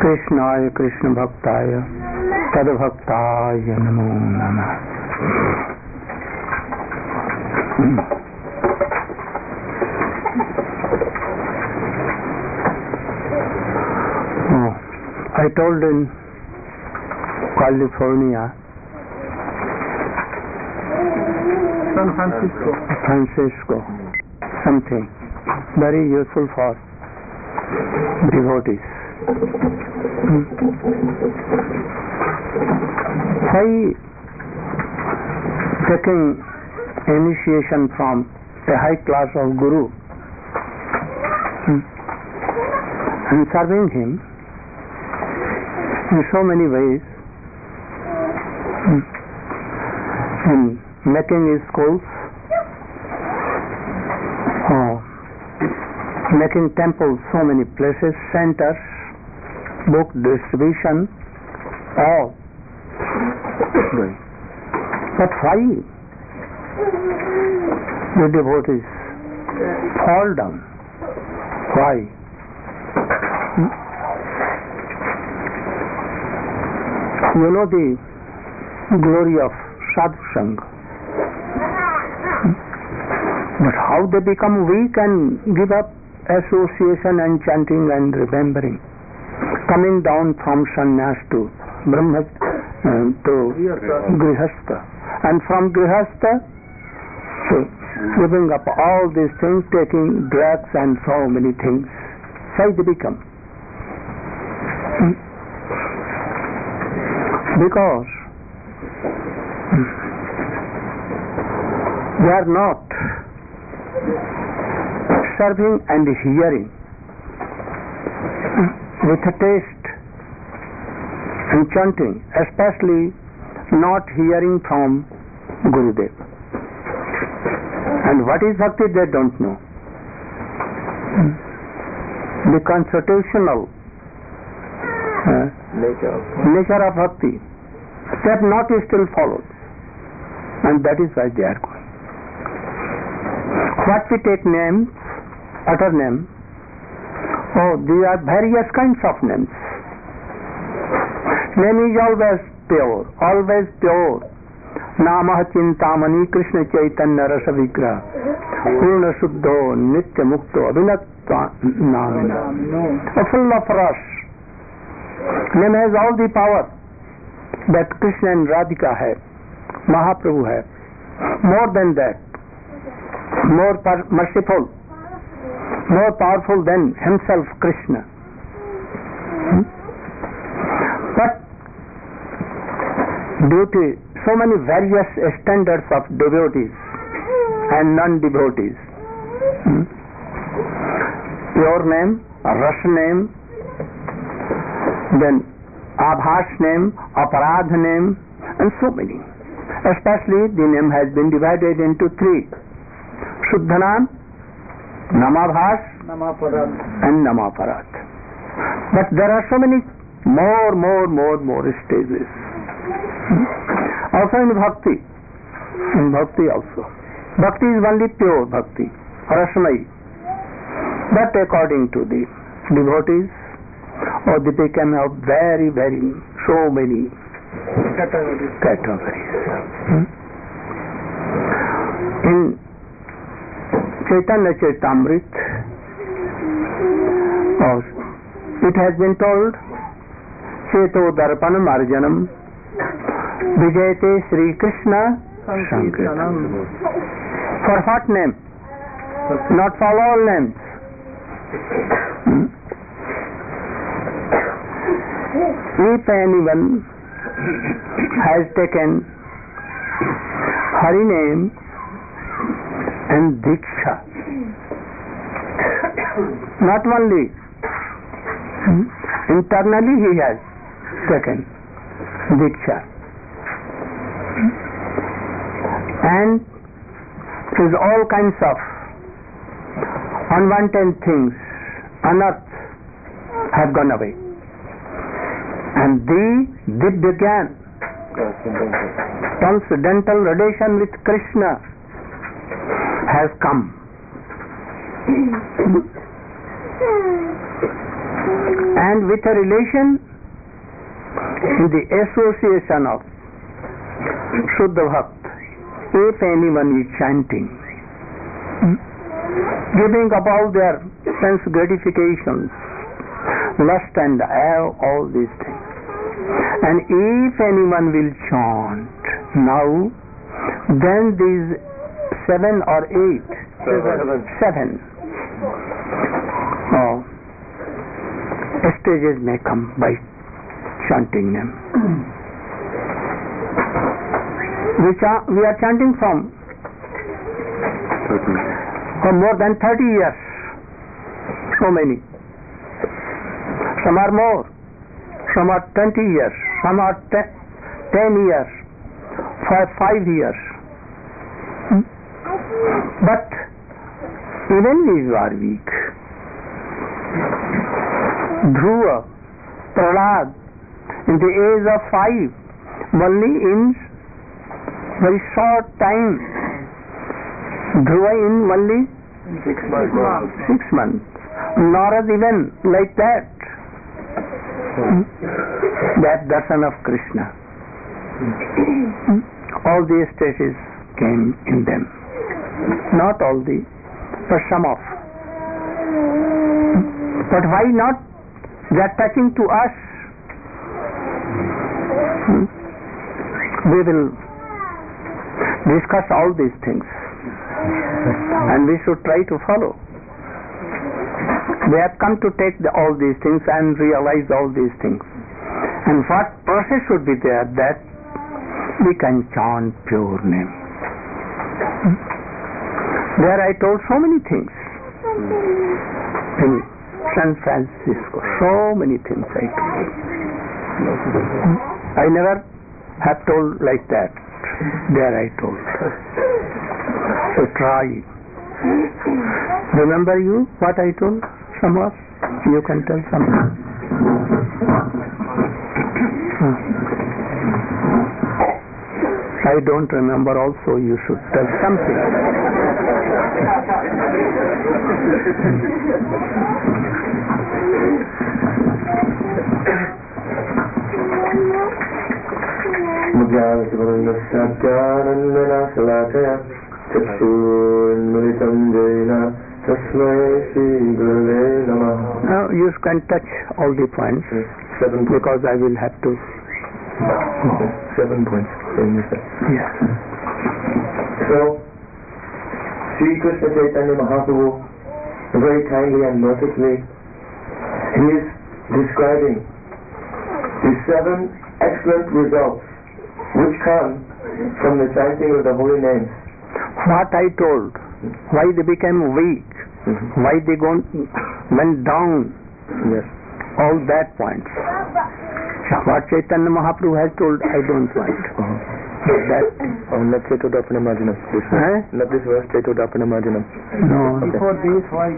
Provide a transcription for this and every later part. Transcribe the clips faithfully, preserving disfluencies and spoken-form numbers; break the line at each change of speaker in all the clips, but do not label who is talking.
कृष्णाय कृष्ण भक्ताय तद्भक्ताय नमो नमः। Oh, I told in California,
San Francisco,
Francisco, something very useful for devotees. Why taking initiation from a high class of guru and serving him in so many ways, in making his schools, oh, making temples, so many places, centers, book distribution, all. But why the devotees fall down? Why? You know the glory of sadhu sangha, but how they become weak and give up association and chanting and remembering, coming down from sannyas to brahma uh, to grihastha, and from grihastha to giving up all these things, taking drugs and so many things. Why they become? Because they are not serving and hearing with a taste and chanting, especially not hearing from Gurudev. And what is bhakti they don't know. The constitutional uh,
nature of
nature of bhakti, they have not still followed, and that is why they are going. What we take names, utter name, oh, these are various kinds of names. Name is always pure, always pure. Namah Chintamani Krishna Chaitanya Rasa Vigraha Purna Suddho Nitya Mukto Abhinatva Namina, full of rasa. Name has all the power that Krishna and Radhika have, Mahaprabhu have. More than that, more merciful, more powerful than himself, Krishna. Hmm? But due to so many various standards of devotees and non-devotees, hmm? pure name, rasa name, then abhas name, aparadh name, and so many. Especially the name has been divided into three: Shuddhanam, Namabhas,
Namaparad,
and Namaparad. But there are so many more, more, more, more stages. Also in bhakti, in bhakti also. Bhakti is only pure bhakti, rasamai. But according to the devotees, or they become of very, very, so many
categories.
categories. Hmm? In Chaitanya Chaitamrit, oh, it has been told, Cheto Darpanam Arjanam Vijayate Sri Krishna Sankirtanam. For what name? Not for all names. Hmm? If anyone has taken Hari name and Diksha, not only hmm, internally he has taken Diksha, and his all kinds of unwanted things, unearth, have gone away. And the Divya Gyan, transcendental relation with Krishna, has come. and with a relation in the association of Shuddha Bhakt, if anyone is chanting, giving up all their sense gratifications, lust and all these things, and if anyone will chant now, then these seven or eight, seven, seven oh, stages may come by chanting them. We, cha- we are chanting from for more than thirty years. So many. Some are more. Some are twenty years. Some are te- ten years. For five years. Hmm? But even these are weak. Dhruva, Prahlad, in the age of five, only in very short time. Dhruva in only
Six months.
six months. Narad even like that. Hmm? That darshan of Krishna. Hmm? All the stages came in them. Not all the, but some of. But why not? They are touching to us. Hmm? We will discuss all these things, and we should try to follow. We have come to take the, all these things and realize all these things. And what process should be there that we can chant pure name. Hmm? There I told so many things. In San Francisco, so many things I told. Hmm? I never have told like that. There I told. So try. Remember you what I told? Some of you can tell some. I don't remember also, you should tell something. Now you can touch all the points. Seven because I will have to. Oh.
Seven points.
Yeah.
So, Sri Krishna Chaitanya Mahaprabhu, very kindly and mercifully, he is describing the seven excellent results which come from the chanting of the holy names.
What I told, why they became weak, mm-hmm. why they gone, went down,
yes.
all that points. What Chaitanya Mahaprabhu has told, I don't want.
Uh-huh.
That.
Not Chaitodapana Marjanam.
Eh?
Not this verse, Chaitodapana Marjanam.
No.
Okay. Before this, why?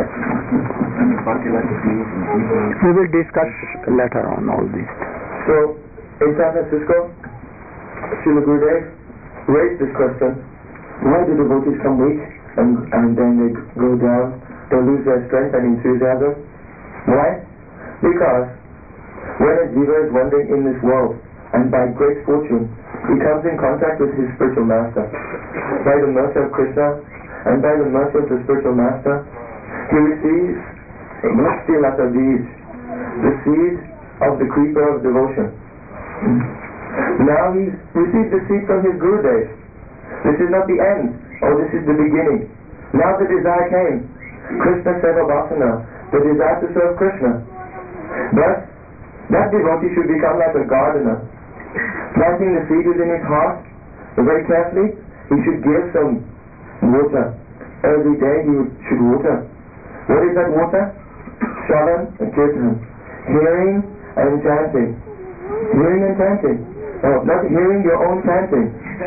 We will discuss later on all this.
So, in San Francisco, Srila Gurudev raised this question: why do devotees come weak and, and then they go down, they lose their strength and enthusiasm? Why? Because when a jiva is wandering in this world, and by great fortune, he comes in contact with his spiritual master. By the mercy of Krishna, and by the mercy of the spiritual master, he receives Bhakti Lata Beej, the seed of the creeper of devotion. Now he's received the seed from his Gurudev. This is not the end, or this is the beginning. Now the desire came. Krishna Seva Vasana, the desire to serve Krishna. Thus, that devotee should become like a gardener, planting the seed within his heart. Very carefully, he should give some water. Every day he should water. What is that water? Shravan and Kirtan. Hearing and chanting. Hearing and chanting. Oh, not hearing your own chanting.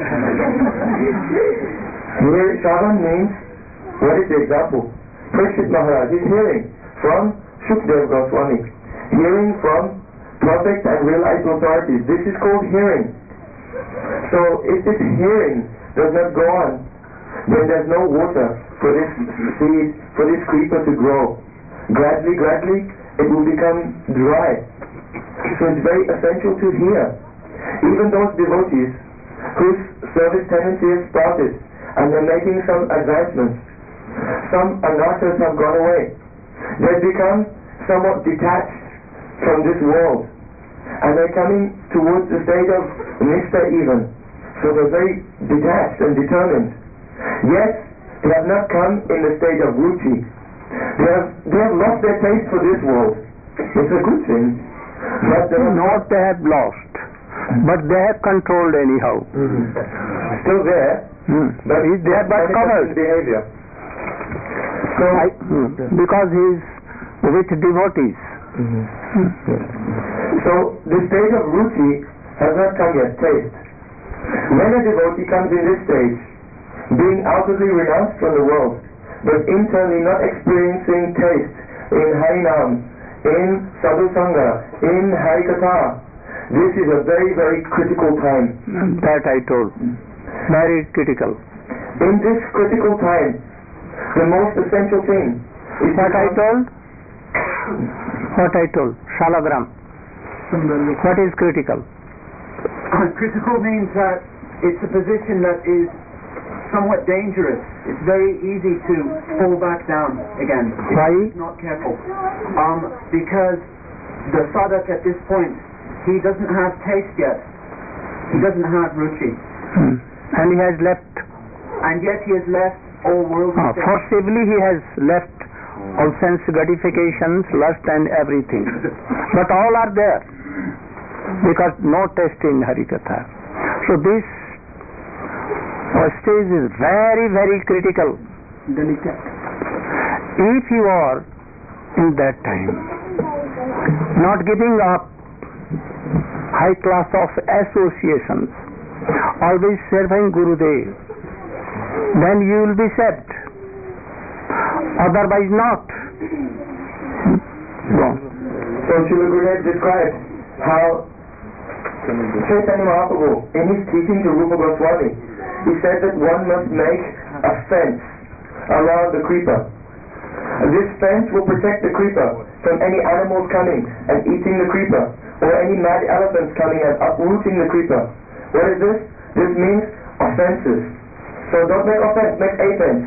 Hear, Shravan means, what is the example? Parikshit Maharaj is hearing from Shukdev Goswami. Hearing from perfect and realized authorities. This is called hearing. So if this hearing does not go on, then there's no water for this seed, for this creeper to grow. Gradually, gradually, it will become dry. So it's very essential to hear. Even those devotees whose service tendency has started and they're making some advancements, some anarthas have gone away. They've become somewhat detached from this world, and they're coming towards the state of nishta even. So they're very detached and determined. Yet they have not come in the state of ruchi. They have they have lost their taste for this world. It's a good thing, but they have
Not they have lost, but they have controlled anyhow.
mm-hmm. still there,
Hmm.
but
He's there but covered.
behavior. So
I, hmm. Because he is with devotees.
mm-hmm. So the state of ruchi has not come yet, taste. When a devotee comes in this stage, being outwardly renounced from the world, but internally not experiencing taste in Harinam, in Sadhu Sangha, in Harikatha, this is a very, very critical time.
That I told. Very critical.
In this critical time, the most essential thing is
What I told? What I told? Shalagram. What is critical?
Critical means that it's a position that is somewhat dangerous. It's very easy to fall back down again if
Why?
you're not careful. Um, because the sadhak at this point, he doesn't have taste yet. He doesn't have ruchi.
Hmm. And he has left,
And yet he has left all worldly
uh,
things.
forcibly he has left all sense gratifications, lust and everything. But all are there, because no taste in Harikatha. So this uh, stage is very, very critical. If you are in that time not giving up high class of associations, always serving Gurudev, then you will be saved. Otherwise not. Go on.
So Srila Gurudev described how Chaitanya Mahaprabhu, in his teaching to Rupa Goswami, he said that one must make a fence around the creeper. This fence will protect the creeper from any animals coming and eating the creeper, or any mad elephants coming and uprooting the creeper. What is this? This means offenses. So don't make offense, make a fence.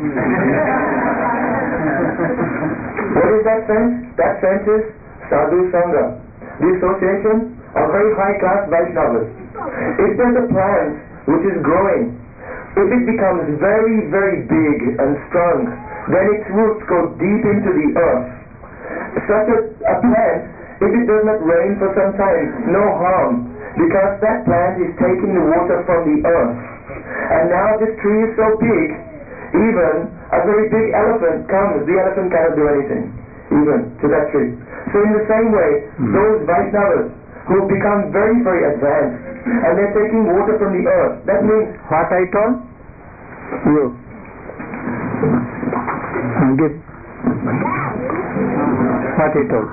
What is that fence? That fence is Sadhu Sangha, the association of very high class Vaishnavas. If there's a plant which is growing, if it becomes very, very big and strong, then its roots go deep into the earth. Such a, a plant, if it does not rain for some time, no harm, because that plant is taking the water from the earth. And now this tree is so big, even a very big elephant comes, the elephant cannot do anything, even to that tree. So in the same way, mm. those Vaishnavas who have become very, very advanced, and they're taking water from the earth, that means...
What I told? You. Give. What I told?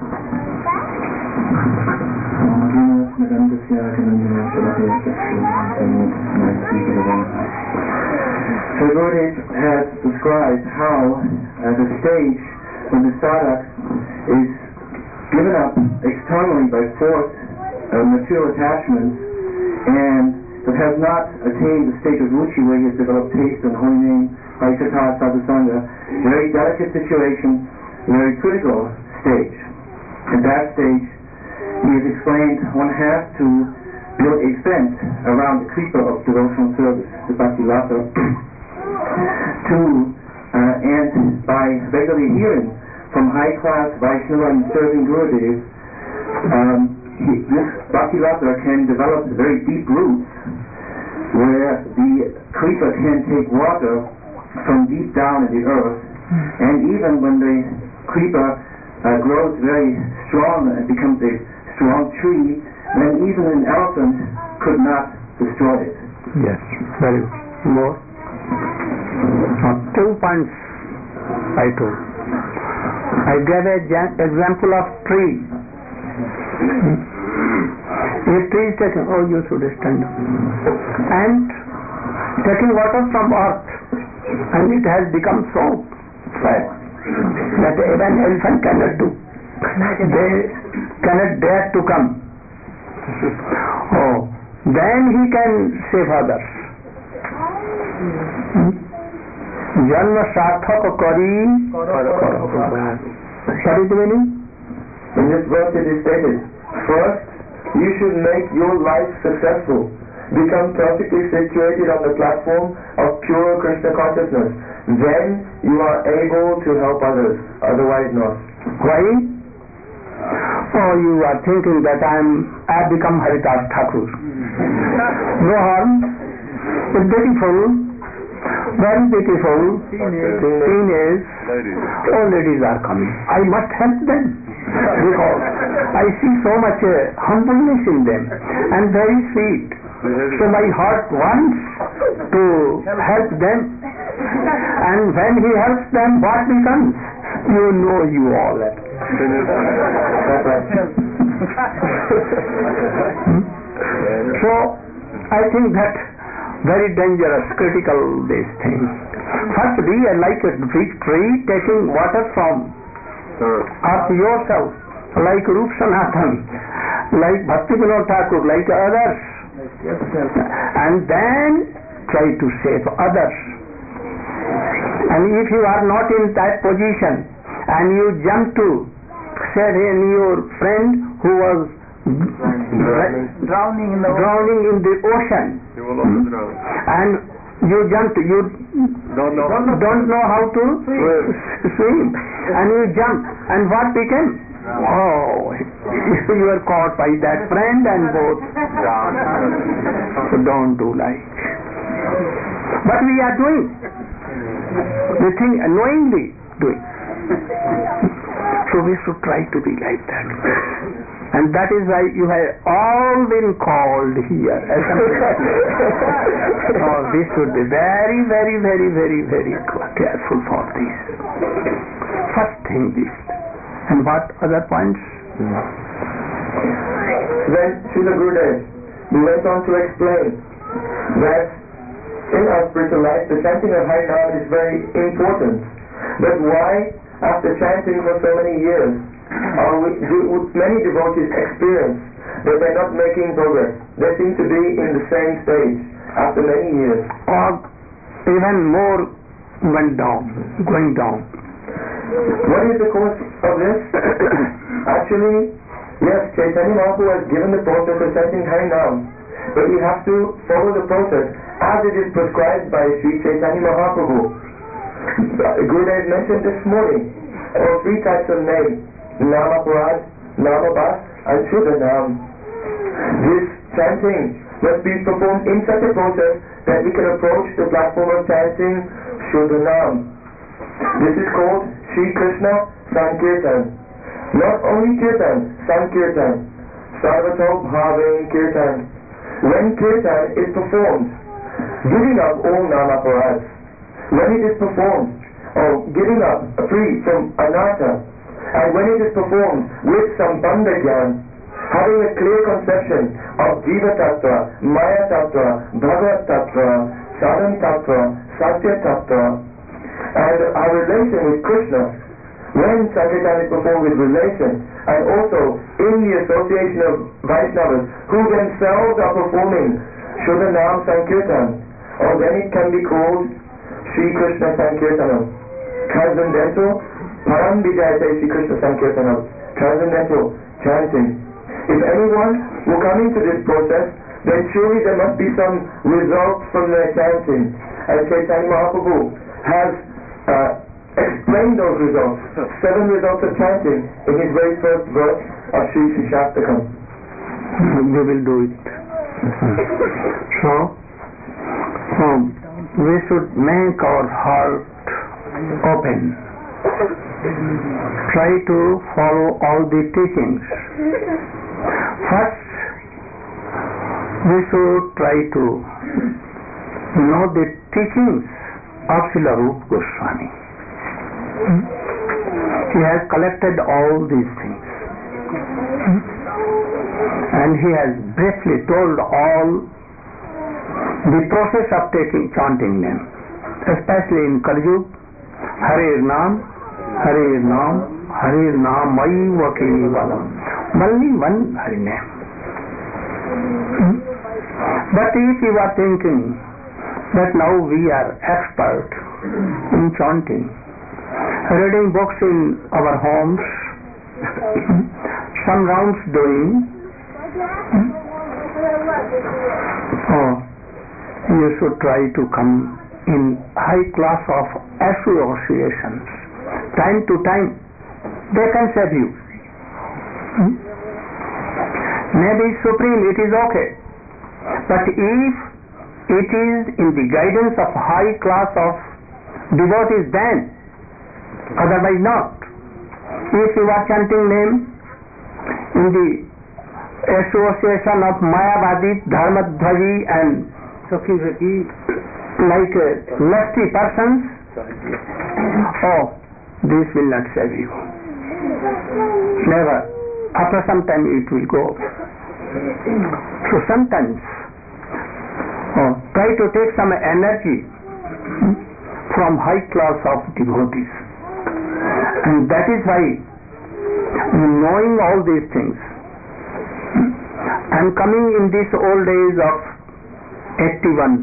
So Gurudev has described how uh, the stage when the sadhak is given up externally by force of material attachments and that has not attained the state of ruchi where he has developed taste and holy name, Harikatha, Sadhu Sangha, very delicate situation, very critical stage. At that stage, he has explained one has to build a fence around the creeper of devotional service, the bhakti lata, to uh, and by regularly hearing from high class Vaishnava and serving Gurudev, um, he, this bhakti lata can develop very deep roots where the creeper can take water from deep down in the earth, and even when the creeper uh, grows very strong and becomes a strong tree, then even an elephant could not destroy it.
Yes, very good. More? Uh, two points I told. I gave an example of tree. If tree is taken, oh, you should stand up. And taking water from earth, and it has become so fat that even elephant cannot do. they cannot dare to come. Oh, then he can save others. Janma sarthak kari karo. What is the meaning?
In this verse it is stated, first, you should make your life successful. Become perfectly situated on the platform of pure Krishna consciousness. Then you are able to help others, otherwise not.
Why? Oh, you are thinking that I am I have become Haridas Thakur. No harm. It's beautiful, very beautiful. Teenage, all ladies are coming. I must help them because I see so much uh, humbleness in them and very sweet. So my heart wants to help them. And when he helps them, what becomes? You know you all. So I think that very dangerous, critical this thing. First be like a big tree taking water from earth yourself, like Rup Sanatan, like Bhakti Vinod Thakur, like others, and then try to save others. And if you are not in that position and you jump to save your friend who was
drowning in the
drowning in the ocean,
You will also drown.
and you jumped, you
Don't know.
don't know how to swim, and you jump, and what became? Oh, you were caught by that friend and both. So don't do like. But we are doing the thing knowingly doing. So we should try to be like that. And that is why you have all been called here. Oh, we should be very, very, very, very, very careful for this. First thing this. And what other points?
Then Srila Gurudev, he went on to explain that in our spiritual life the chanting of Hari Nam is very important. But why, after chanting for so many years, are we, do many devotees experience that they're not making progress? They seem to be in the same stage after many years.
Or even more went down, going down.
What is the cause of this? Actually, yes, Chaitanya Mahaprabhu has given the process of chanting Hari Nam, but we have to follow the process as it is prescribed by Sri Chaitanya Mahaprabhu. Gurudev mentioned this morning, there are three types of names: Nama Purad, Nama Bas, and Shuddha Nam. This chanting must be performed in such a process that we can approach the platform of chanting Shuddha Nam. This is called Shri Krishna Sankirtan. Not only Kirtan, Sankirtan, Sarvato Bhavin Kirtan. When Kirtan is performed, giving up all Nama Parads, when it is performed, or giving up free from Anatta, and when it is performed with some Bandhagyan, having a clear conception of Jiva Tattva, Maya Tattva, Bhagavad Tattva, Sadhan Tattva, Satya Tattva, and our relation with Krishna, when Sankirtan is performed with relation, and also in the association of Vaishnavas who themselves are performing Shuddha Nam Sankirtan, or then it can be called Shri Krishna Sankirtanam. Transcendental, Param Vijayate Shri Krishna Sankirtanam. Transcendental chanting. If anyone will come into this process, then surely there must be some result from their chanting. And Chaitanya Mahaprabhu has uh, explained those results, seven results of chanting, in his very first verse of Sri Shikshastakam.
We will do it. So, so we should make our heart open. Try to follow all the teachings. First, we should try to know the teachings of Srila Rupa Goswami. He has collected all these things. And he has briefly told all the process of taking, chanting them, especially in Kali Yuga. Hare Nam, Hare Nam, Hari Namaiva Kevalam. Only one Hari name. Hmm? But if you are thinking that now we are expert in chanting, reading books in our homes, some rounds doing, oh, you should try to come in high class of associations. Time to time, they can save you. Hmm? Maybe supreme, it is okay. But if it is in the guidance of high class of devotees, then otherwise not. If you are chanting name in the association of Mayavadi, Dharmadhvaji and like uh, lusty persons, oh, this will not save you. Never. After some time it will go. So sometimes oh, try to take some energy from high class of devotees. And that is why, knowing all these things, I am coming in these old days of eighty-one.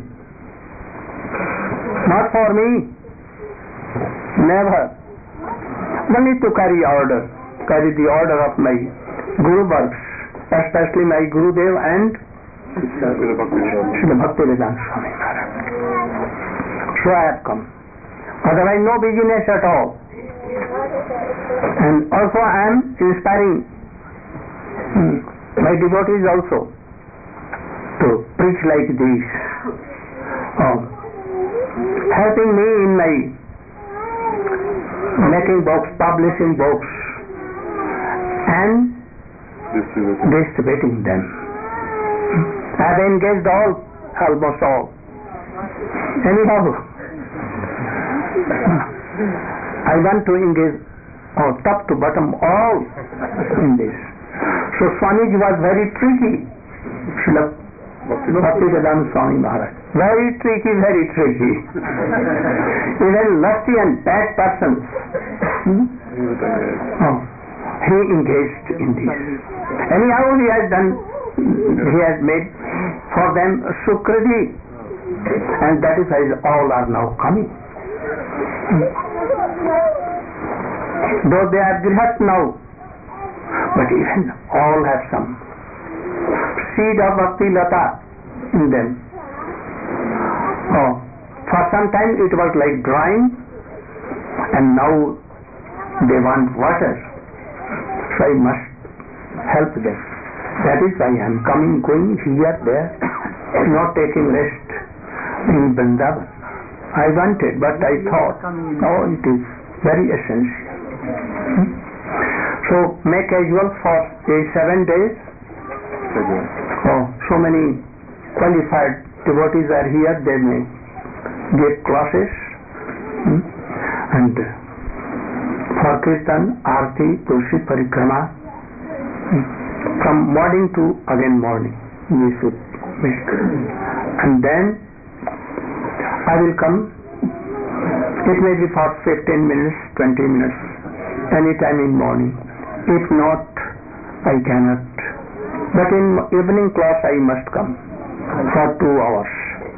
Not for me. Never. Only to carry order. Carry the order of my Guru Vargs, especially my Gurudev and Srila Bhaktivedanta Swami Maharaj. So I have come. Otherwise no business at all. And also I am inspiring hmm, my devotees also to preach like this. Oh, helping me in my making books, publishing books, and distributing them. I have engaged all, almost all. Anyhow, I want to engage oh, top to bottom all in this. So Swamiji was very tricky. Srila Bhaktivedanta Swami Maharaj. Very tricky, very tricky. Even lusty and bad persons. Hmm? Oh, he engaged in this. Anyhow, he has done, he has made for them Sukriti. And that is why all are now coming. Hmm. Though they are grihast now, but even all have some seed of Bhakti Lata in them. Oh, for some time it was like drying, and now they want water. So I must help them. That is why I am coming, going here, there, not taking rest in Vrindavan. I wanted, but I thought, oh, it is very essential. Hmm? So make casual for a seven days. Oh, so many qualified devotees are here. They may give classes. Hmm? And for Kirtan, Arti, Tulsi Parikrama, hmm? from morning to again morning, we should make. And then I will come. It may be for fifteen minutes, twenty minutes, any time in morning. If not, I cannot. But in evening class I must come for two hours.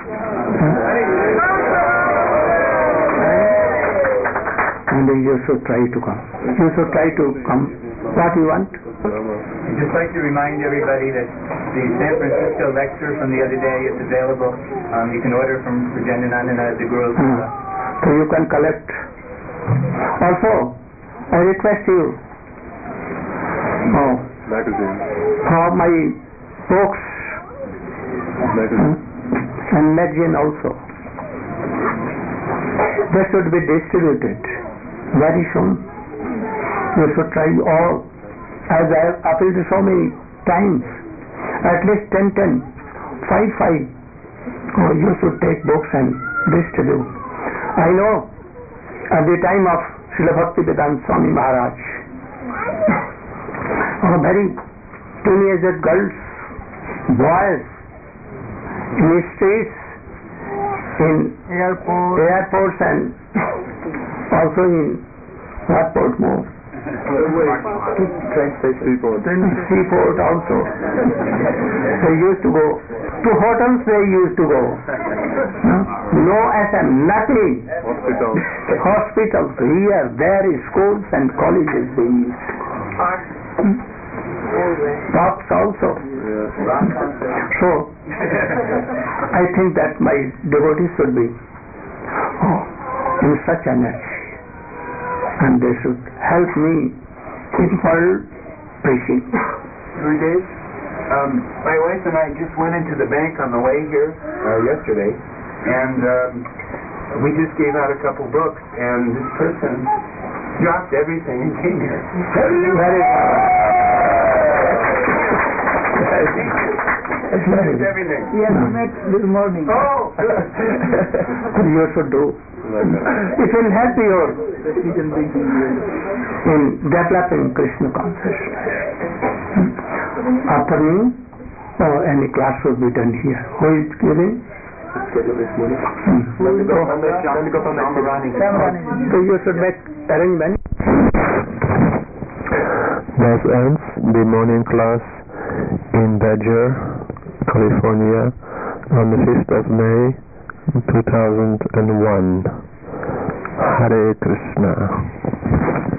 Huh? And you should try to come. You should try to come. What you want?
I'd just like to remind everybody that the San Francisco lecture from the other day is available. Um, you can order from Rajendanandana at the Guru.
Uh, so you can collect. Also, I request you oh,
magazine.
for my books
Magazine.
uh, and magazine also. They should be distributed very soon. You should try all, as I have appealed so many times, at least ten, ten, five, five. Oh, you should take books and distribute. I know at the time of Srila Bhaktivedanta Swami Maharaj, oh, very teenager girls, boys, in the streets, in Airport. airports and also in what port more?
Train station.
Seaport.
Then seaport also. They used to go. To hotels they used to go. No S M, nothing.
Hospital.
Hospitals here, there is schools and colleges they used to go. Parks also.
Yeah.
So, I think that my devotees should be oh, in such energy. And they should help me in world preaching.
Gurudev, um, my wife and I just went into the bank on the way here uh, yesterday, and um, we just gave out a couple books, and this person dropped everything and came here.
Very
It's everything.
Yes, we met this morning.
Oh,
you should do. It will help you in developing Krishna consciousness. After me, oh, any class should be done here. Who is giving?
Let me go from the Let me go from the
So you should make arrangement.
Thus ends the morning class in Badger, California, on the fifth of May, two thousand one. Hare Krishna.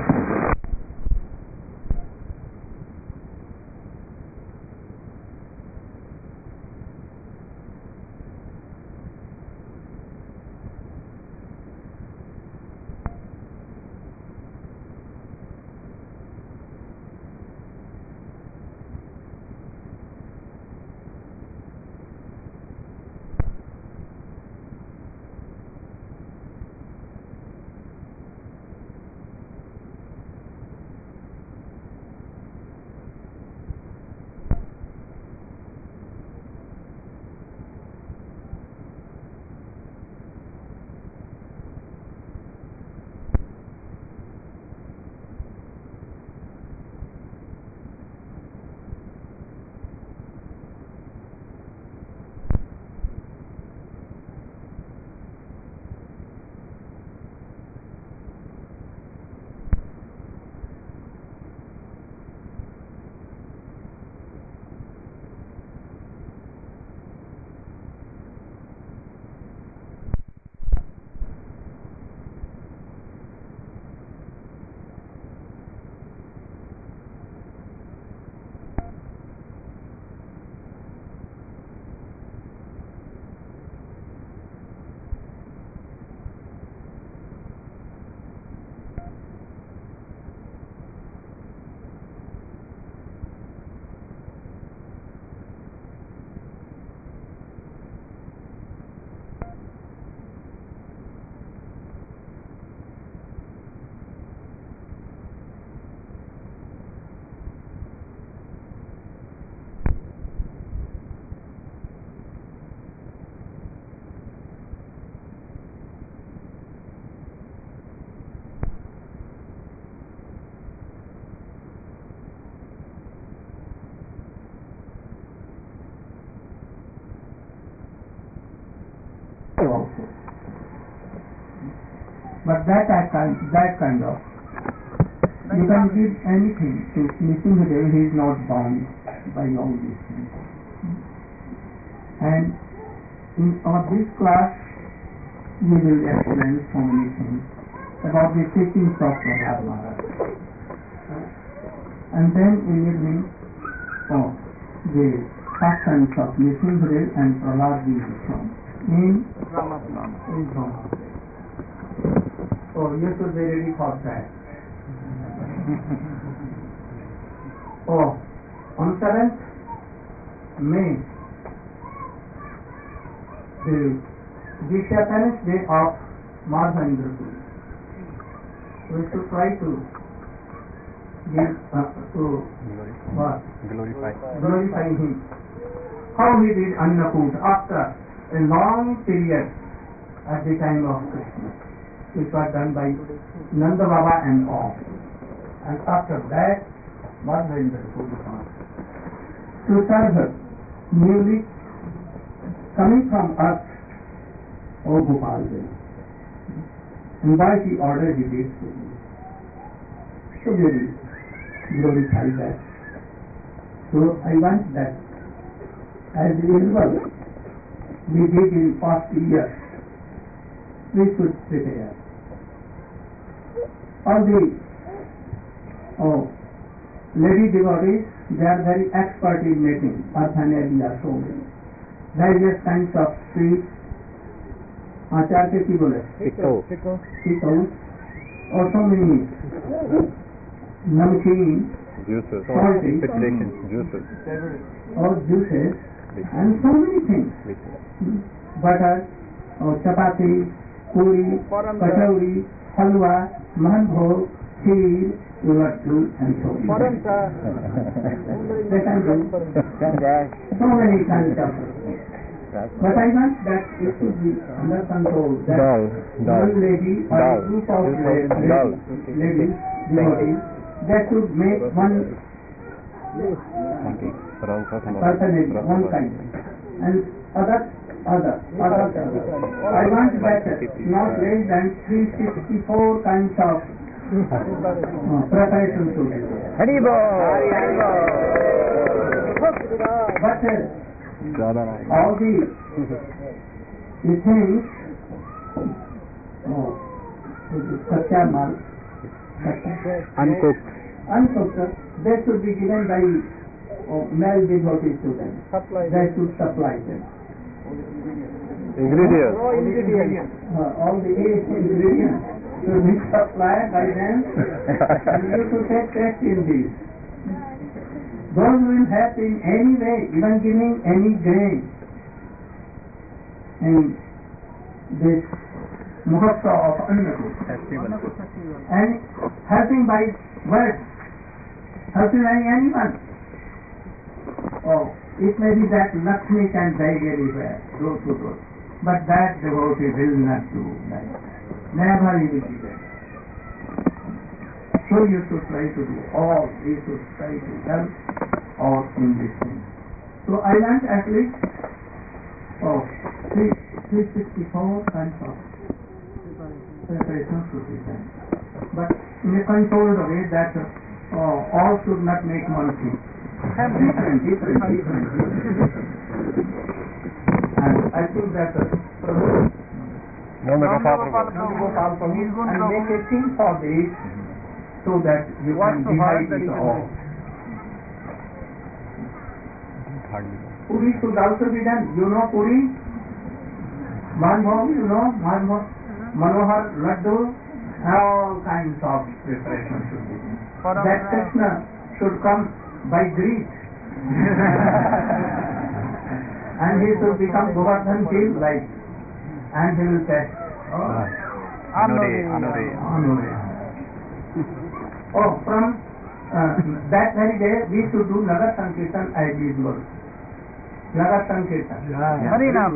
Also. But that I kind, that kind of, you can give anything to Nrsimhadev, he is not bound by all these things. And in our this class, we will explain so many things about the teachings of Prahlad Maharaj. And then in evening, oh, the pastimes of Nrsimhadev and Prahlad Goswami in Rama. So you should be ready for that. Oh, on seventh May, the Diksha Day of Madhavendra Puri. We should try to give uh, to what?
Glorify.
Glorify him. How he did Annakut after a long period at the time of Krishna, which was done by Nanda Baba and all. And after that, Madhavendra Puri to serve her newly coming from earth, O Gopal Dev. And why he ordered he did so. So we will glorify that. So I want that as usual we did in past years, we should prepare. All the oh, lady devotees, they are very expert in making parphernalia, so many. Various kinds of sweets, आचार के की बोले pickle और so many नमकीन
Juices.
salty
Juices.
और juices and so many things, butter और चपाती, पूरी, कचौड़ी, हलवा, महनभोग, खीर, laddu and so on. They can do so many kinds of. But I want that it should be under control. That
Dal, dal,
one lady or
dal,
a group of ladies,
dal.
ladies, devotees, they should make one personage, one kind, and other, other, other, other. I want that not less than three hundred sixty-four kinds of uh, preparations to be there.
Haribo!
But uh, all the, the things, oh, Satya Mal,
Uncooked.
uncooked, they should be given by oh, male devotees to them. They should supply them.
Ingredients.
Uh, all the eight ingredients should be supplied by them, and you should take taste in these. Those who will help in any way, even giving any grain in this Mahotsav of Annakut, and helping by words, helping by anyone. Oh, it may be that Lakshmi can die very well, door to door, but that devotee will not do like that. Never he will do that. So you should try to do all, you should try to help all in this thing. So I learned at least oh, three hundred sixty-four kinds of preparations should be done. But in a controlled way that uh, all should not make one thing. Have different, different, different, different. And I think that uh, Prabhu and make a team for this so that you can divide it all. Puri should also be done. You know Puri? Manbhog, you know? Manbhog, Manohar, Laddu, all kinds of preparations should be done. That Krishna should come by greed. And he should become Govardhan Hill like, and he will say, oh,
Anure, Anure.
Anure. Oh, from uh, that very day we should do Nagar Sankirtan as usual. Nagar Sankirtan.
Harinam.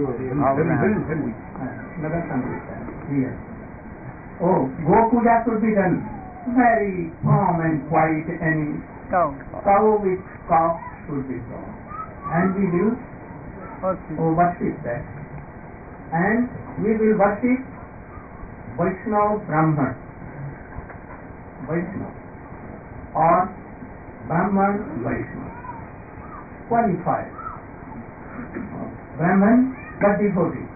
Nagar Sankirtan. Yes. Oh, Go Puja should be done very calm and quiet, and
Cow.
cow with cow should be done. And we will oh, worship that. And we will worship Vaishnava Brahman. Vaishnava. Or Brahman Vaishnava. Qualified. Brahman but devotee.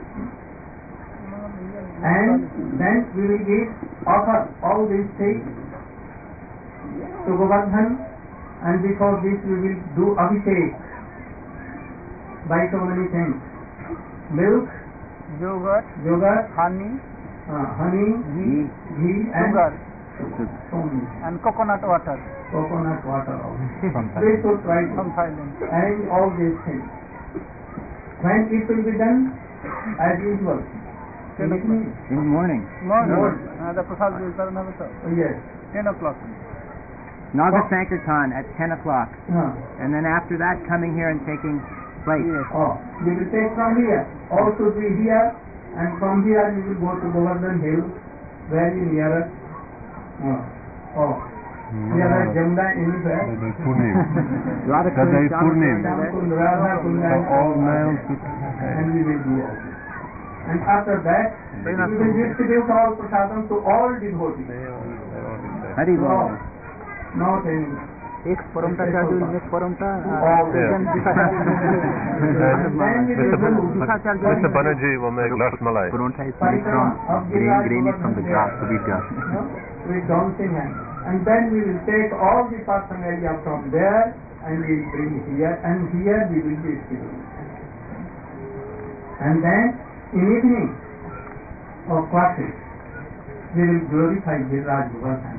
And then we will give offer all these things to Govardhan, and before this we will do Abhishek by so many things. Milk,
Yogurt,
yogurt,
honey,
uh, honey,
ghee,
ghee and
sugar,
so many.
and coconut water
Coconut water also. They should try to
from Thailand.
arrange all these things. When it will be done, as usual.
ten o'clock.
In the morning.
Morning.
Morning.
Uh, the Prasad is another
Yes.
ten o'clock.
Naga Sankirtan at ten o'clock.
Uh,
And then after that, coming here and taking place.
Yes.
oh, we will take from here. All should be here, and from here we will go to Govardhan Hill, very near us. Uh, oh, near us Jamuna anywhere.
Radha
That is Purnim.
Kund, Radha Kund, and
All males.
and we will do all. And after that, we will distribute all prasadam to all devotees.
Hari Bol.
law, not in
एक परंपरा चालू next परंपरा
Mister Banerjee will make Ras Malai.
Paronta is made from green, green is from the grass, the wheat grass.
no, with dancing hand. And then we will take all the paraphernalia from there and we will bring here, and here we will be sitting. And then in evening of classes, we will glorify Viraj Govardhan.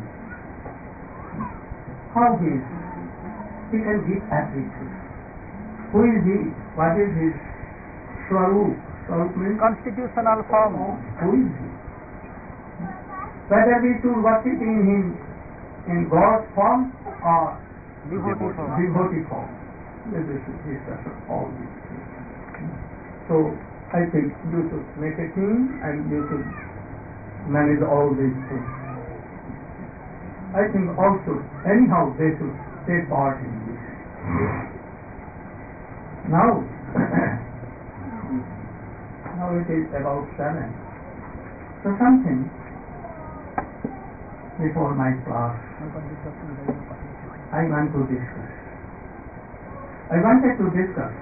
How he is? He can give attributes. Who is he? What is his Swarup? Swarup means
Constitutional form.
who is he? Whether we should worship in him in God's form or
Devotee form.
devotee form. This is discuss all these things. So I think you should make a team and you should manage all these things. I think also, anyhow, they should take part in this. Now, now it is about seven. So something before my class, I want to discuss. I wanted to discuss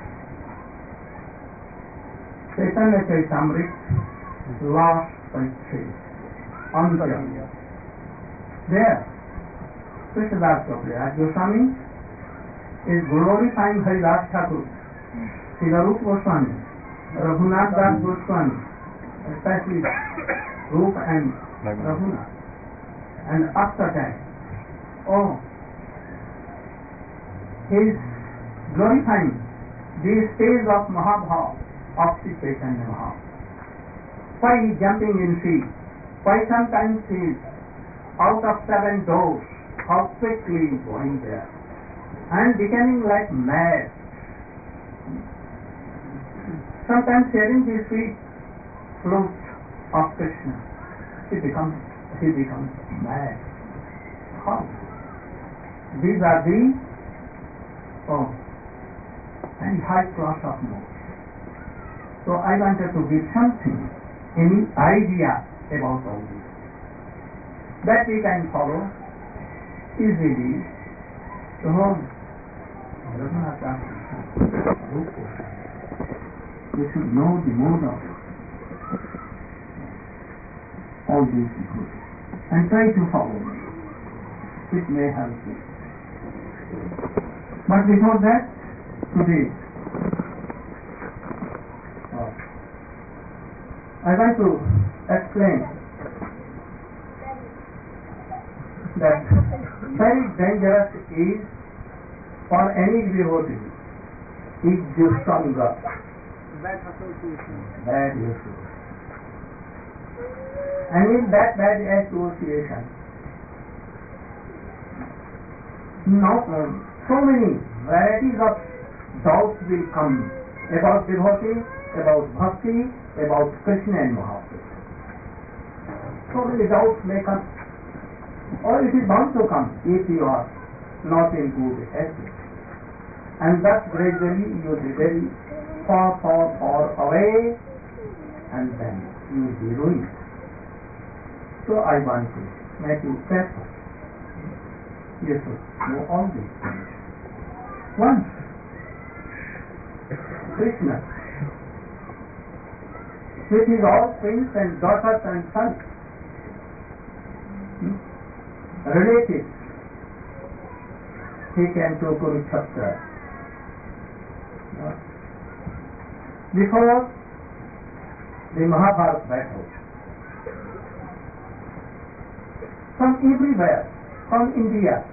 Chaitanya Charitamrita, last page, Anja. There, Krishnadas Kaviraj Goswami is glorifying Haridas Thakur, Srigarup Goswami, Raghunath Das Goswami, especially Rup and Raghunath. And after that, oh, he is glorifying the stage of Mahabhav of Sri Chaitanya Mahaprabhu. Why he is jumping in sea? Why sometimes he is out of seven doors, how quickly going there, and becoming like mad. Sometimes hearing the sweet flute of Krishna, he becomes he becomes mad. How? These are the oh, very high class of modes. So I wanted to give something, any idea about all this, that we can follow easily to whom Raghunath Das Goswami. We should know the mode of all these people and try to follow them. It may help you. But before that, today, uh, I want to explain that very dangerous is for any devotee is Dusanga,
Bad association.
bad association. And in that bad association, now um, so many varieties of doubts will come about devotee, about bhakti, about Krishna and Mahaprabhu. So many doubts may come, or it is bound to come if you are not in good health. And thus gradually you will be very far, far, far away, and then you will be ruined. So I want to make you careful. You should know all these things. Once, Krishna, with his all queens and daughters and sons, hmm, relatives, he came to Kurukshetra. Before the Mahabharata battle, from everywhere, from India,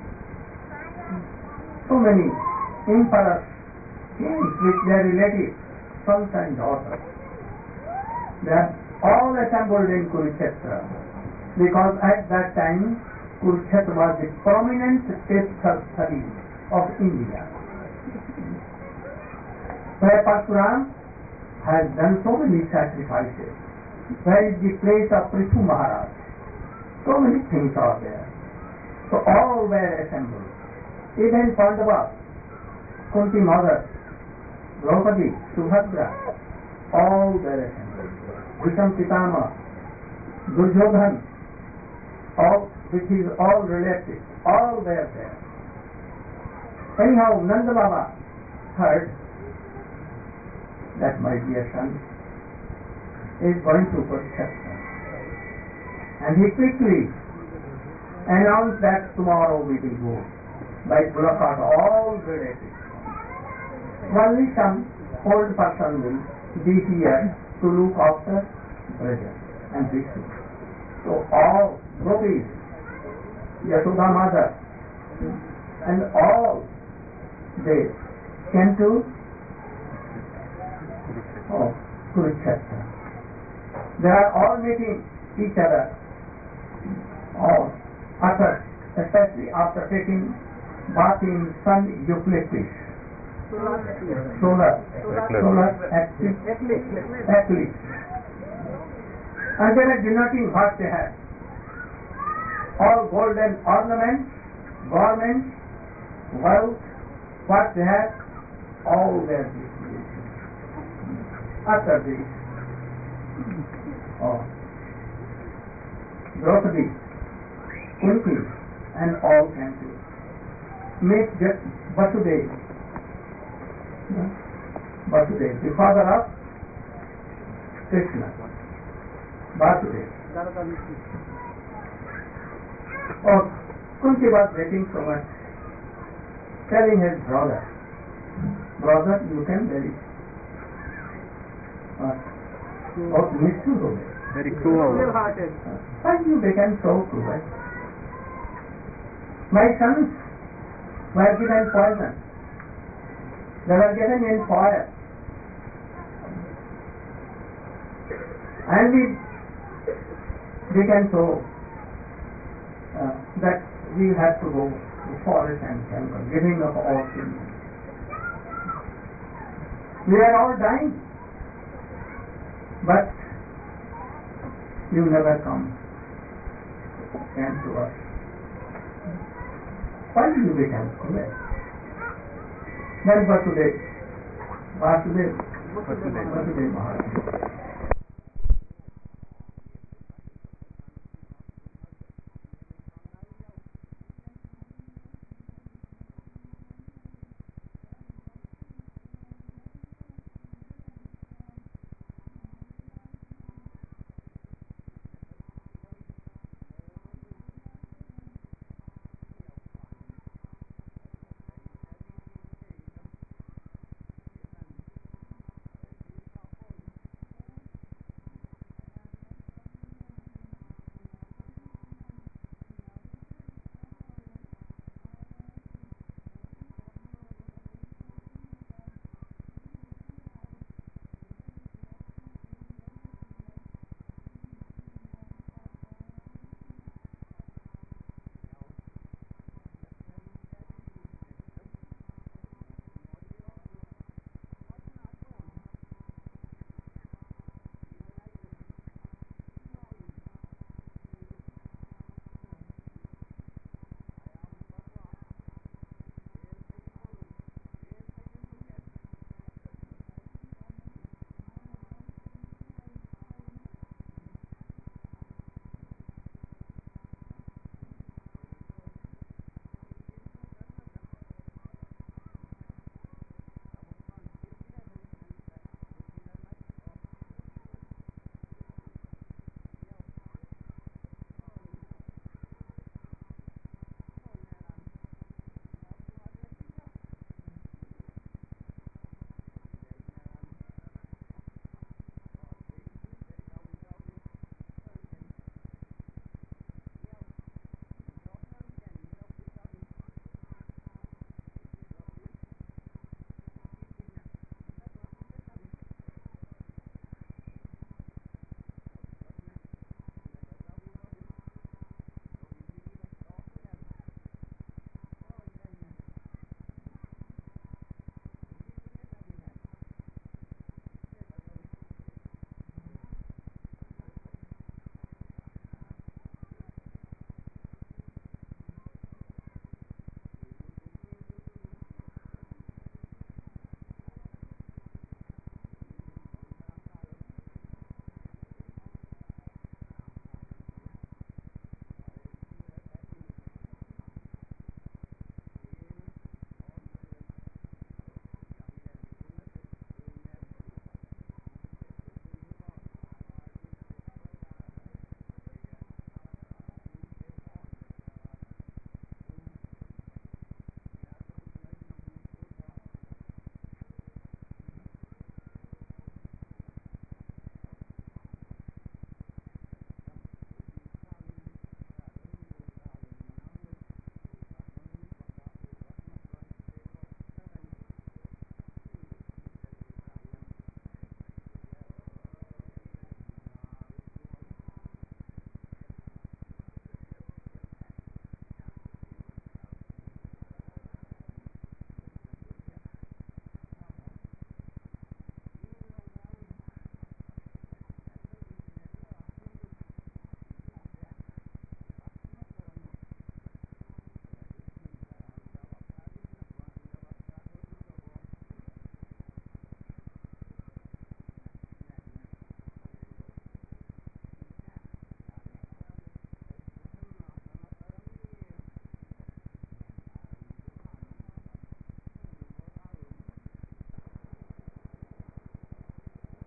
so many emperors came with their relatives, sons and daughters. They are all assembled in Kurukshetra, because at that time Kurukshetra was the prominent Tirthastali of India, where Parsuram has done so many sacrifices, where is the place of Prithu Maharaj. So many things are there. So all were assembled. Even Pandava, Kunti mother, Draupadi, Subhadra, all were assembled. Bhisham Pitama, Duryodhan, all with his all relatives, all were there. Anyhow, Nanda Baba heard that my dear son is going to Kurukshetra. And he quickly announced that tomorrow we will go. By Pulakar, all relatives. Only some old person will be here to look after brother and Vishnu. So all gopis, Yashoda mother, and all they came to oh, Kurukshetra. They are all meeting each other, all after, especially after taking bath in sun Eucalyptus. Solar, solar, solar eclipse. And they were denoting what they had. All golden ornaments, garments, wealth, what they had, all were distributed. After this, oh, Draupadi, Kunti, and all came to meet Vasudeva. Vasudeva, the father of Krishna. Vasudeva. Oh, Kunti was waiting so much, telling his brother, brother, you can marry. Uh, oh, Nishtu
Very cruel.
Why you became so cruel? My sons were given poison. They were given in fire. And we became so uh, that we had to go to forest and temple, giving up all things. We are all dying. But you never come came to us. Why do you become cruel? Then Vasudeva, Vasudeva, Vasudeva Maharaj